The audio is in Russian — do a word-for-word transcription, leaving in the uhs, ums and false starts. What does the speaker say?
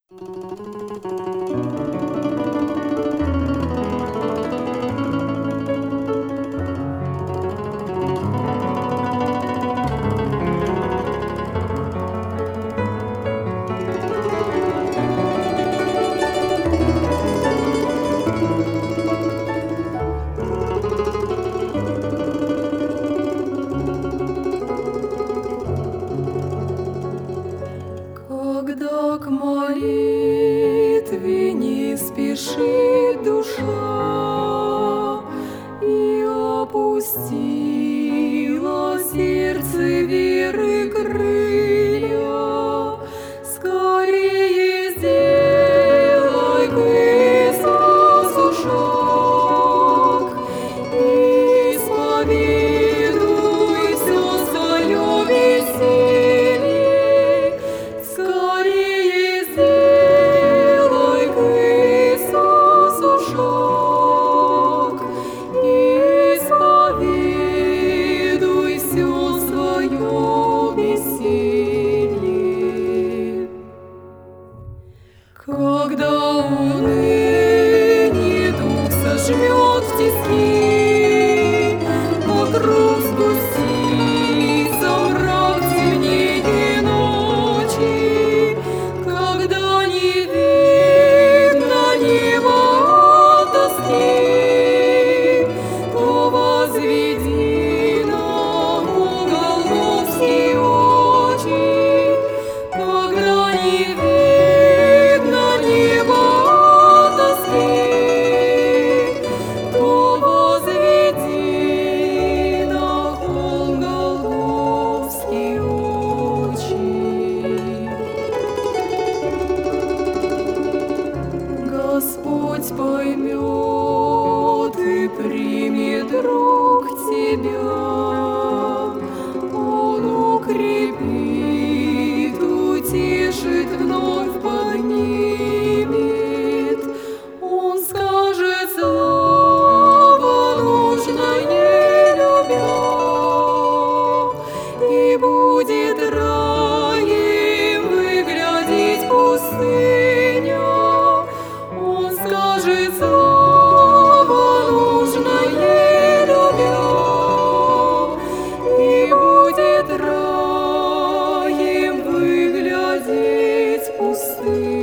Когда к молитве не спешит душа и опустила сердце веры крылья, скорее сделай к Иисусу шаг и исповедуй всё свое веселье. Скорее сделай к Иисусу шаг и исповедуй всё свое веселье. Когда уныние дух сожмет в тиски, вокруг сгустится мрак темнее ночи, когда не видно неба от тоски, то возведи на голгофские очи. Когда не видно неба от тоски, то возведи на голгофские очи. Господь поймет и примет друг тебя, Он укрепит, утешит, вновь поднимет. Он скажет слово нужное любя, и будет раем выглядеть пустыня. Он скажет слово нужное любя, и будет раем выглядеть пустыня.